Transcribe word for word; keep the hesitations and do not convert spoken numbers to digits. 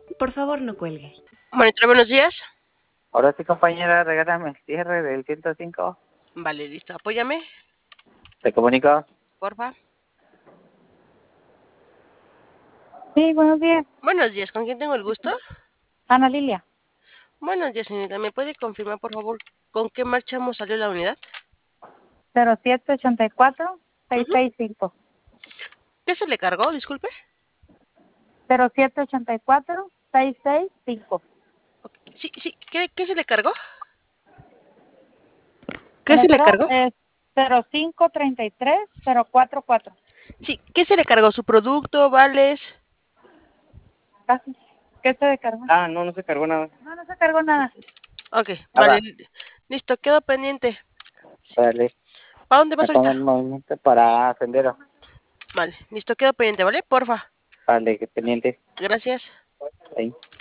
Por favor, no cuelgue. Monitor, buenos días. Ahora sí, compañera, regálame el cierre del ciento cinco. Vale, listo. Apóyame, ¿Te comunico? porfa. Sí, buenos días. Buenos días, ¿con quién tengo el gusto? Ana Lilia. Buenos días, señorita. ¿Me puede confirmar, por favor, con qué marchamos salió la unidad? cero siete ochenta y cuatro seiscientos sesenta y cinco. ¿Qué se le cargó? Disculpe. cero siete ochenta y cuatro seiscientos sesenta y cinco. Sí, sí. ¿Qué, qué se le cargó? ¿Qué se le Número cargó? es cero cinco treinta y tres cero cuatro cuatro. Sí, ¿qué se le cargó? ¿Su producto, vales? Casi. ¿Qué se descargó? Ah, no, no se cargó nada. No, no se cargó nada. Ok, Ah, vale. va. Listo, quedo pendiente. Vale. ¿Para dónde Me vas pongo ahorita? en movimiento para Sendero. Vale, listo, quedo pendiente, ¿vale? Porfa. Vale, que pendiente. Gracias. Ahí.